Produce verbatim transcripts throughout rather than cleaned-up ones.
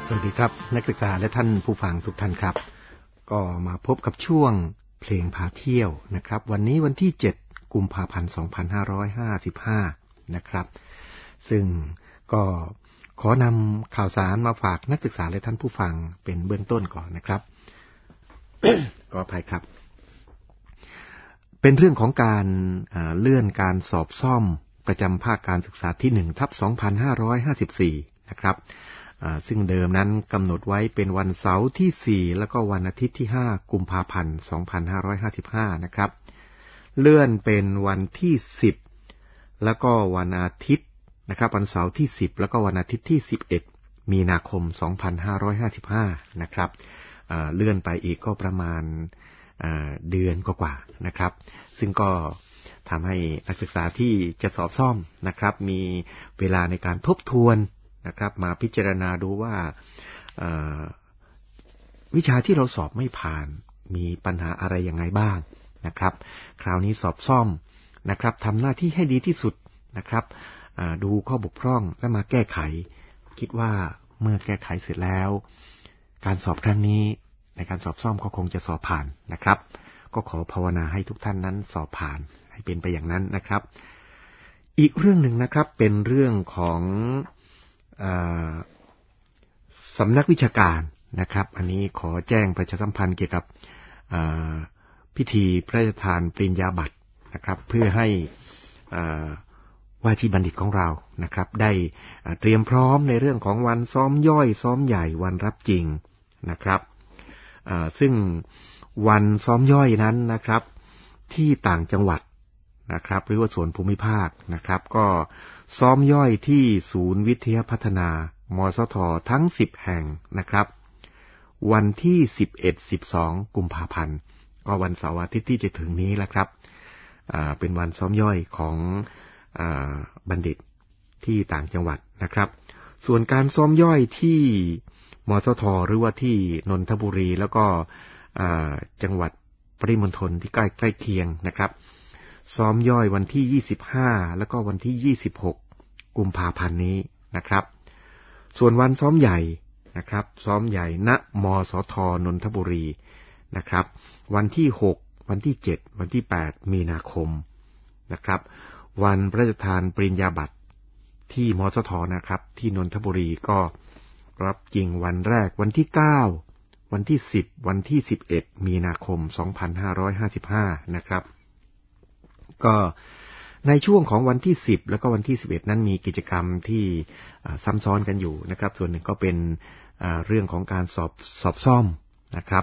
สวัสดีครับนักศึกษาและท่านผู้ฟังทุกท่านครับก็มาพบกับช่วงเพลงพาเที่ยวนะครับวันนี้วันที่เจ็ดกุมภาพันธ์สองพันห้าร้อยห้าสิบห้านะครับซึ่งก็ขอนำข่าวสารมาฝากนักศึกษาและท่านผู้ฟังเป็นเบื้องต้นก่อนนะครับ ก็อภัยครับเป็นเรื่องของการเลื่อนการสอบซ่อมประจำภาคการศึกษาที่หนึ่งทับสองพันห้าร้อยห้าสิบสี่นะครับซึ่งเดิมนั้นกำหนดไว้เป็นวันเสาร์ที่สี่แล้วก็วันอาทิตย์ที่ห้ากุมภาพันธ์สองพันห้าร้อยห้าสิบห้านะครับเลื่อนเป็นวันที่สิบแล้วก็วันอาทิตย์นะครับวันเสาร์ที่สิบแล้วก็วันอาทิตย์ที่สิบเอ็ดมีนาคมสองพันห้าร้อยห้าสิบห้านะครับเลื่อนไปอีกก็ประมาณเดือนกว่าๆนะครับซึ่งก็ทำให้นักศึกษาที่จะสอบซ่อมนะครับมีเวลาในการทบทวนนะครับมาพิจารณาดูว่าวิชาที่เราสอบไม่ผ่านมีปัญหาอะไรยังไงบ้างนะครับคราวนี้สอบซ่อมนะครับทำหน้าที่ให้ดีที่สุดนะครับดูข้อบกพร่องและมาแก้ไขคิดว่าเมื่อแก้ไขเสร็จแล้วการสอบครั้งนี้ในการสอบซ่อมก็คงจะสอบผ่านนะครับก็ขอภาวนาให้ทุกท่านนั้นสอบผ่านให้เป็นไปอย่างนั้นนะครับอีกเรื่องหนึ่งนะครับเป็นเรื่องของสำนักวิชาการนะครับอันนี้ขอแจ้งประชาสัมพันธ์เกี่ยวกับพิธีพระราชทานปริญญาบัตรนะครับเพื่อให้ว่าที่บัณฑิตของเรานะครับได้เตรียมพร้อมในเรื่องของวันซ้อมย่อยซ้อมใหญ่วันรับจริงนะครับซึ่งวันซ้อมย่อยนั้นนะครับที่ต่างจังหวัดนะครับหรือว่าส่วนภูมิภาคนะครับก็ซ้อมย่อยที่ศูนย์วิทยาพัฒนามสททั้งสิบแห่งนะครับวันที่สิบเอ็ด สิบสองกุมภาพันธ์ก็วันเสาร์อาทิตย์ที่จะถึงนี้แหละครับอ่าเป็นวันซ้อมย่อยของอ่าบัณฑิตที่ต่างจังหวัดนะครับส่วนการซ้อมย่อยที่มสทหรือว่าที่นนทบุรีแล้วก็อ่าจังหวัดปริมณฑลที่ใกล้ใกล้เคียงนะครับซ้อมย่อยวันที่ยี่สิบห้าแล้วก็วันที่ยี่สิบหกกุมภาพันธ์นี้นะครับส่วนวันซ้อมใหญ่นะครับซ้อมใหญ่ณมสทนนทบุรีนะครับวันที่หกวันที่เจ็ดวันที่แปดมีนาคมนะครับวันพระราชทานปริญญาบัตรที่มสทนะครับที่นนทบุรีก็รับจริงวันแรกวันที่เก้าวันที่สิบวันที่สิบเอ็ดมีนาคมสองพันห้าร้อยห้าสิบห้านะครับก็ในช่วงของวันที่สิบแล้วก็วันที่สิบเอ็ดนั้นมีกิจกรรมที่ซ้ำซ้อนกันอยู่นะครับส่วนหนึ่งก็เป็นเรื่องของการสอบสอบซ่อมนะครับ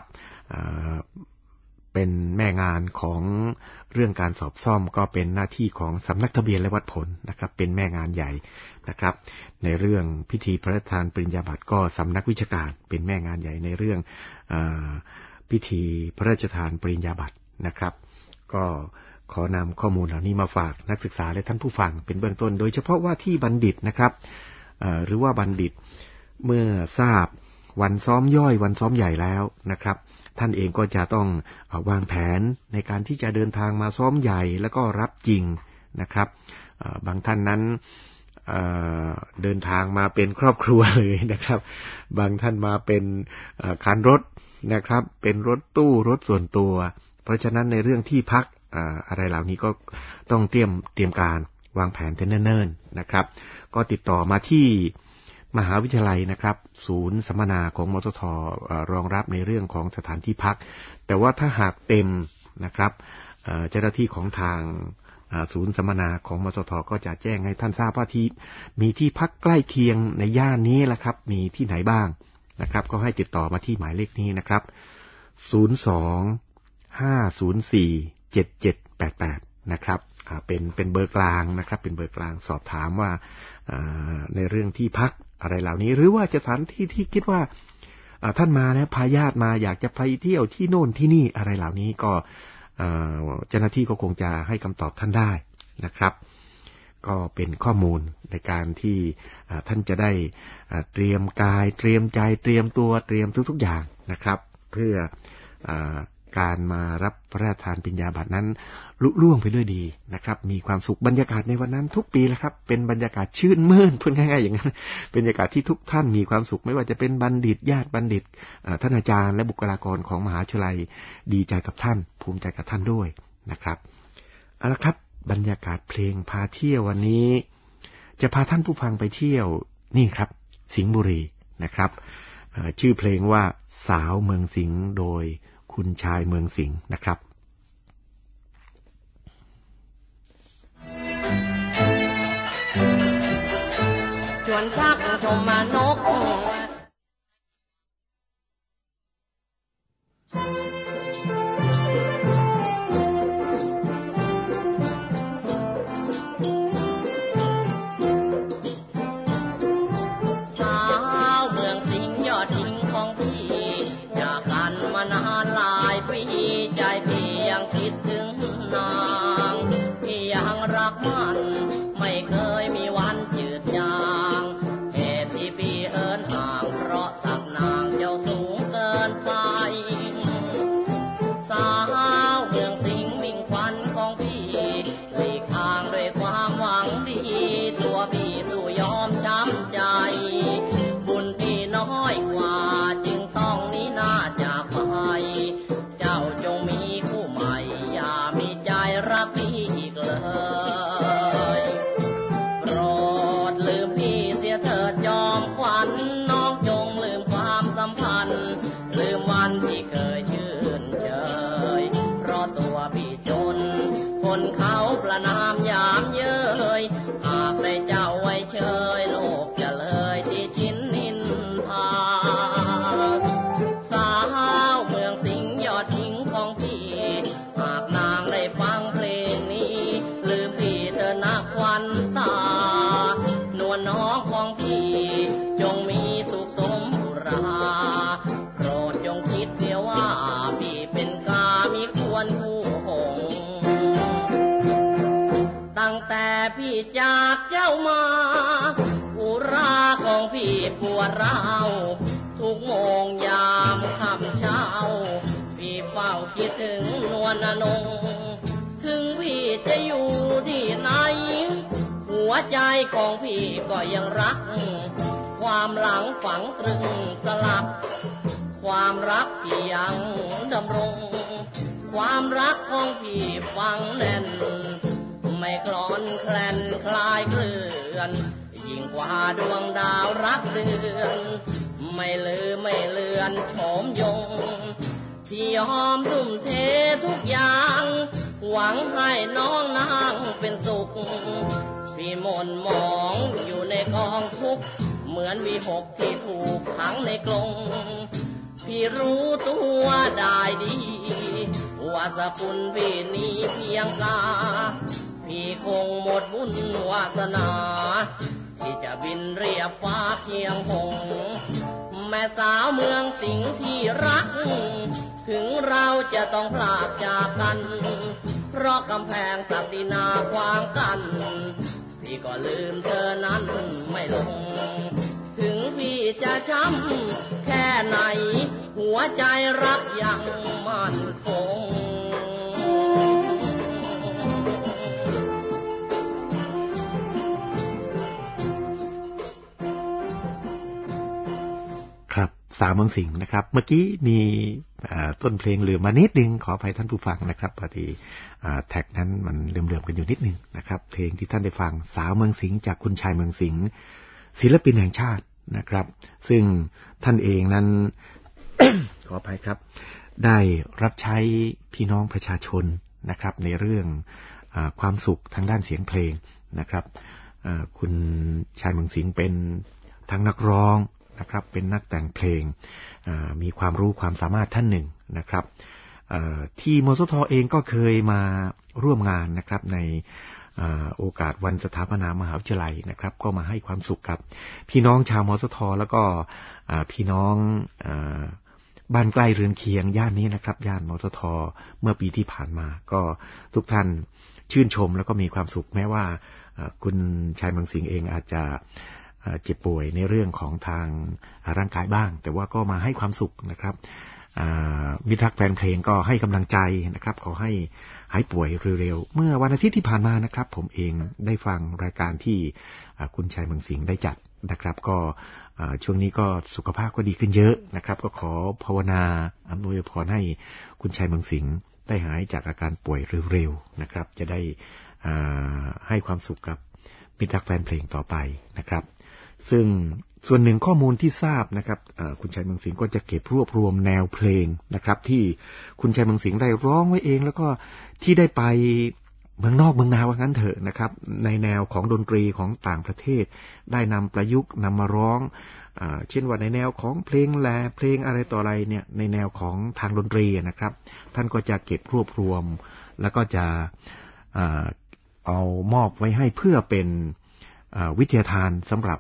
เป็นแม่งานของเรื่องการสอบซ่อมก็เป็นหน้าที่ของสำนักทะเบียนและวัดผลนะครับเป็นแม่งานใหญ่นะครับในเรื่องพิธีพระราชทานปริญญาบัตรก็สำนักวิชาการเป็นแม่งานใหญ่ในเรื่องพิธีพระราชทานปริญญาบัตรนะครับก็ขอนำข้อมูลเหล่านี้มาฝากนักศึกษาและท่านผู้ฟังเป็นเบื้องต้นโดยเฉพาะว่าที่บัณฑิตนะครับหรือว่าบัณฑิตเมื่อทราบวันซ้อมย่อยวันซ้อมใหญ่แล้วนะครับท่านเองก็จะต้องวางแผนในการที่จะเดินทางมาซ้อมใหญ่แล้วก็รับจริงนะครับบางท่านนั้นเดินทางมาเป็นครอบครัวเลยนะครับบางท่านมาเป็นคันรถนะครับเป็นรถตู้รถส่วนตัวเพราะฉะนั้นในเรื่องที่พักอะไรเหล่านี้ก็ต้องเตรียมเตรียมการวางแผนแต่เนิ่นๆนะครับก็ติดต่อมาที่มหาวิทยาลัยนะครับศูนย์สัมมนาของมสทรองรับในเรื่องของสถานที่พักแต่ว่าถ้าหากเต็มนะครับเจ้าหน้าที่ของทางศูนย์สัมมนาของมสทก็จะแจ้งให้ท่านทราบว่าที่มีที่พักใกล้เคียงในย่านนี้แหละครับมีที่ไหนบ้างนะครับก็ให้ติดต่อมาที่หมายเลขนี้นะครับศูนย์ สอง ห้า ศูนย์ สี่ เจ็ด เจ็ด แปด แปดนะครับเป็นเป็นเบอร์กลางนะครับเป็นเบอร์กลางสอบถามว่าในเรื่องที่พักอะไรเหล่านี้หรือว่าสถานที่ที่คิดว่าท่านมาแล้วพาญาติมาอยากจะไปเที่ยวที่โน่นที่นี่อะไรเหล่านี้ก็เจ้าหน้าที่ก็คงจะให้คำตอบท่านได้นะครับก็เป็นข้อมูลในการที่ท่านจะได้เตรียมกายเตรียมใจเตรียมตัวเตรียมทุกๆอย่างนะครับเพื่อการมารับพระราชทานปริญญาบัตรนั้นลุล่วงไปด้วยดีนะครับมีความสุขบรรยากาศในวันนั้นทุกปีแหละครับเป็นบรรยากาศชื่นมื่นพูดง่ายๆอย่างนั้นเป็นบรรยากาศที่ทุกท่านมีความสุขไม่ว่าจะเป็นบัณฑิตญาติบัณฑิตท่านอาจารย์และบุคลากรของมหาวิทยาลัยดีใจกับท่านภูมิใจกับท่านด้วยนะครับเอาละครับบรรยากาศเพลงพาเที่ยววันนี้จะพาท่านผู้ฟังไปเที่ยวนี่ครับสิงห์บุรีนะครับชื่อเพลงว่าสาวเมืองสิงห์โดยคุณชายเมืองสิงห์นะครับชวนชักชมมานกจากเจ้ามาอุราของพี่ปวดร้าวทุกโมงยามค่ำเช้าพี่เฝ้าคิดถึงนวลนงถึงพี่จะอยู่ที่ไหนหัวใจของพี่ก็ยังรักความหลังฝังตรึงสลักความรักพี่ยังดำรงความรักของพี่ฝังแน่นไม่คลอนแคลนคลายเคลื่อนยิ่งกว่าดวงดาวรักเดือนไม่ลืมไม่เลือนโฉมยงที่ยอมทุ่มเททุกอย่างหวังให้น้องนางเป็นสุขพี่หม่นหมองอยู่ในกองทุกข์เหมือนวีหกที่ถูกขังในกรงพี่รู้ตัวได้ดีว่าสกุลพี่นี้เพียงกาพี่คงหมดบุญวาสนาที่จะบินเรียบฟ้าเพียงหงแม่สาวเมืองสิงห์ที่รักถึงเราจะต้องพลากจากกันเพราะกำแพงศักดินาขวางกันพี่ก็ลืมเธอนั้นไม่ลงถึงพี่จะช้ำแค่ไหนหัวใจรักยังมั่นคงสาวเมืองสิงห์นะครับเมื่อกี้มีต้นเพลงลืมมานิดนึงขออภัยท่านผู้ฟังนะครับพอดีแท็กนั้นมันเลื่อมๆกันอยู่นิดนึงนะครับเพลงที่ท่านได้ฟังสาวเมืองสิงห์จากคุณชายเมืองสิงห์ศิลปินแห่งชาตินะครับซึ่งท่านเองนั้น ขออภัยครับได้รับใช้พี่น้องประชาชนนะครับในเรื่องความสุขทางด้านเสียงเพลงนะครับคุณชายเมืองสิงห์เป็นทั้งนักร้องนะครับเป็นนักแต่งเพลงมีความรู้ความสามารถท่านหนึ่งนะครับที่มสท.เองก็เคยมาร่วมงานนะครับในโอกาสวันสถาปนามหาวิทยาลัยนะครับก็มาให้ความสุขกับพี่น้องชาวมสท.แล้วก็พี่น้องบ้านใกล้เรือนเคียงย่านนี้นะครับย่านมสท.เมื่อปีที่ผ่านมาก็ทุกท่านชื่นชมแล้วก็มีความสุขแม้ว่าคุณชายเมืองสิงห์เองอาจจะเจ็บป่วยในเรื่องของทางร่างกายบ้างแต่ว่าก็มาให้ความสุขนะครับมิตรรักแฟนเพลงก็ให้กำลังใจนะครับขอให้หายป่วยเร็วๆเมื่อวันอาทิตย์ที่ผ่านมานะครับผมเองได้ฟังรายการที่คุณชัยเมืองสิงห์ได้จัดนะครับก็ช่วงนี้ก็สุขภาพก็ดีขึ้นเยอะนะครับก็ขอภาวนาอำนวยพรให้คุณชัยเมืองสิงห์ได้หายจากอาการป่วยเร็วๆนะครับจะได้ให้ความสุขกับมิตรรักแฟนเพลงต่อไปนะครับซึ่งส่วนหนึ่งข้อมูลที่ทราบนะครับคุณชัยเมืองสิงห์ก็จะเก็บรวบรวมแนวเพลงนะครับที่คุณชัยเมืองสิงห์ได้ร้องไว้เองแล้วก็ที่ได้ไปเมืองนอกเมืองนาว่างั้นเถอะนะครับในแนวของดนตรีของต่างประเทศได้นำประยุกต์นำมาร้องเช่นว่าในแนวของเพลงแลเพลงอะไรต่ออะไรเนี่ยในแนวของทางดนตรีนะครับท่านก็จะเก็บรวบรวมแล้วก็จะเอามอบไว้ให้เพื่อเป็นวิทยาทานสำหรับ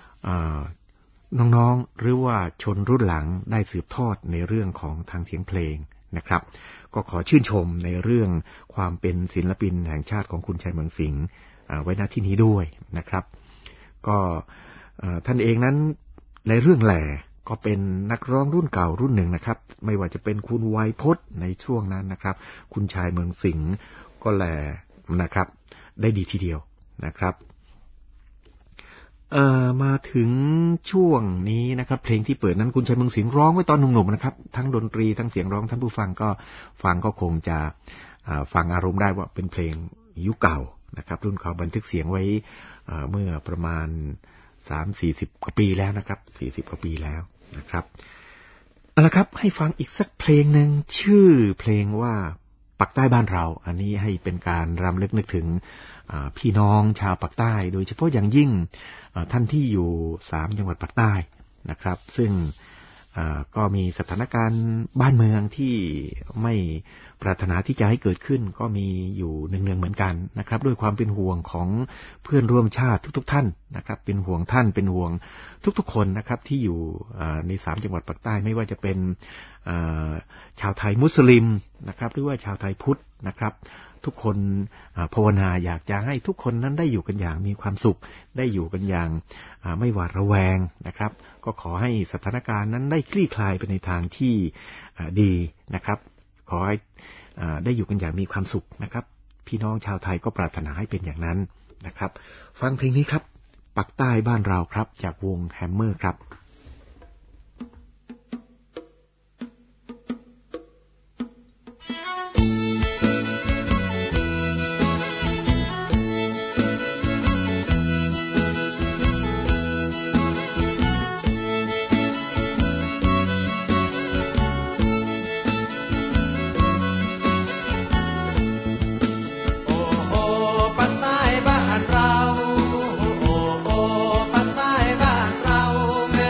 น้องๆหรือว่าชนรุ่นหลังได้สืบทอดในเรื่องของทางเสียงเพลงนะครับก็ขอชื่นชมในเรื่องความเป็นศิลปินแห่งชาติของคุณชัยเมืองสิงห์ไว้ณที่นี้ด้วยนะครับก็ท่านเองนั้นในเรื่องแหล่ก็เป็นนักร้องรุ่นเก่ารุ่นหนึ่งนะครับไม่ว่าจะเป็นคุณไวยพจน์ในช่วงนั้นนะครับคุณชัยเมืองสิงห์ก็แหล่นะครับได้ดีทีเดียวนะครับเอ่อมาถึงช่วงนี้นะครับเพลงที่เปิดนั้นคุณชัยเมืองสิงห์ร้องไว้ตอนหนุ่มๆนะครับทั้งดนตรีทั้งเสียงร้องท่านผู้ฟังก็ฟังก็คงจะฟังอารมณ์ได้ว่าเป็นเพลงยุคเก่านะครับรุ่นเขาบันทึกเสียงไว้เมื่อประมาณ สามถึงสี่สิบ กว่าปีแล้วนะครับสี่สิบกว่าปีแล้วนะครับเอาละครับให้ฟังอีกสักเพลงนึงชื่อเพลงว่าปักใต้บ้านเราอันนี้ให้เป็นการรำลึกนึกถึงพี่น้องชาวปากใต้โดยเฉพาะอย่างยิ่งท่านที่อยู่สามจังหวัดปากใต้นะครับซึ่งก็มีสถานการณ์บ้านเมืองที่ไม่ปรารถนาที่จะให้เกิดขึ้นก็มีอยู่เนืองๆเหมือนกันนะครับด้วยความเป็นห่วงของเพื่อนร่วมชาติทุกๆท่านนะครับเป็นห่วงท่านเป็นห่วงทุกๆคนนะครับที่อยู่ในสามจังหวัดปากใต้ไม่ว่าจะเป็นชาวไทยมุสลิมนะครับหรือว่าชาวไทยพุทธนะครับทุกคนภาวนาอยากจะให้ทุกคนนั้นได้อยู่กันอย่างมีความสุขได้อยู่กันอย่างไม่หวาดระแวงนะครับก็ขอให้สถานการณ์นั้นได้คลี่คลายไปในทางที่ดีนะครับขอให้ได้อยู่กันอย่างมีความสุขนะครับพี่น้องชาวไทยก็ปรารถนาให้เป็นอย่างนั้นนะครับฟังเพลงนี้ครับปักใต้บ้านเราครับจากวงแฮมเมอร์ครับแม่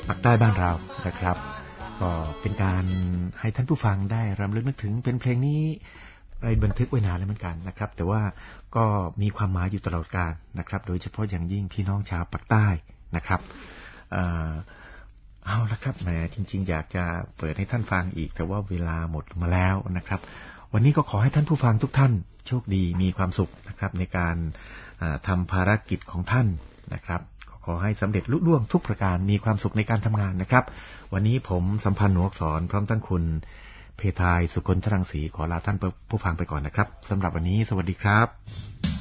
ปากใต้บ้านเรานะครับก็เป็นการให้ท่านผู้ฟังได้รำลึกนึกถึงเป็นเพลงนี้ได้บันทึกไว้นานแล้วเหมือนกันนะครับแต่ว่าก็มีความหมายอยู่ตลอดกาลนะครับโดยเฉพาะอย่างยิ่งพี่น้องชาวปากใต้นะครับเอ่อเอาละครับแหมจริงๆอยากจะเปิดให้ท่านฟังอีกแต่ว่าเวลาหมดมาแล้วนะครับวันนี้ก็ขอให้ท่านผู้ฟังทุกท่านโชคดีมีความสุขนะครับในการทำภารกิจของท่านนะครับขอให้สำเร็จลุล่วงทุกประการมีความสุขในการทำงานนะครับวันนี้ผมสัมพันธ์หนูอักษรพร้อมทั้งคุณเพทายสุคนทรังสีขอลาท่านผู้ฟังไปก่อนนะครับสำหรับวันนี้สวัสดีครับ